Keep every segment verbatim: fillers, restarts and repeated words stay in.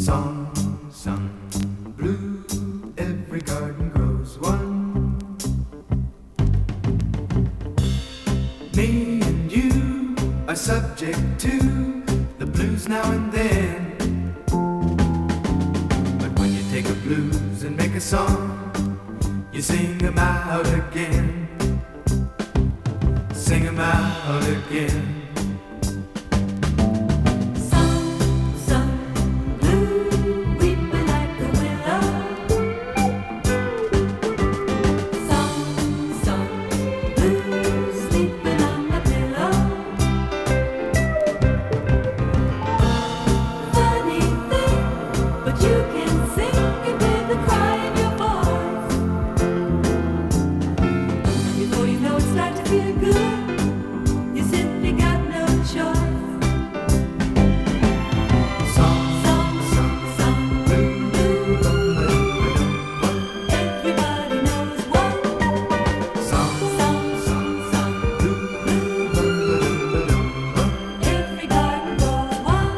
Song sung blue, every garden grows one. Me and you are subject to the blues now and then. But when you take a blues and make a song, you sing 'em out again. Sing 'em out again.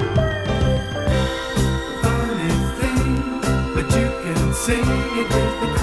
Sing it with the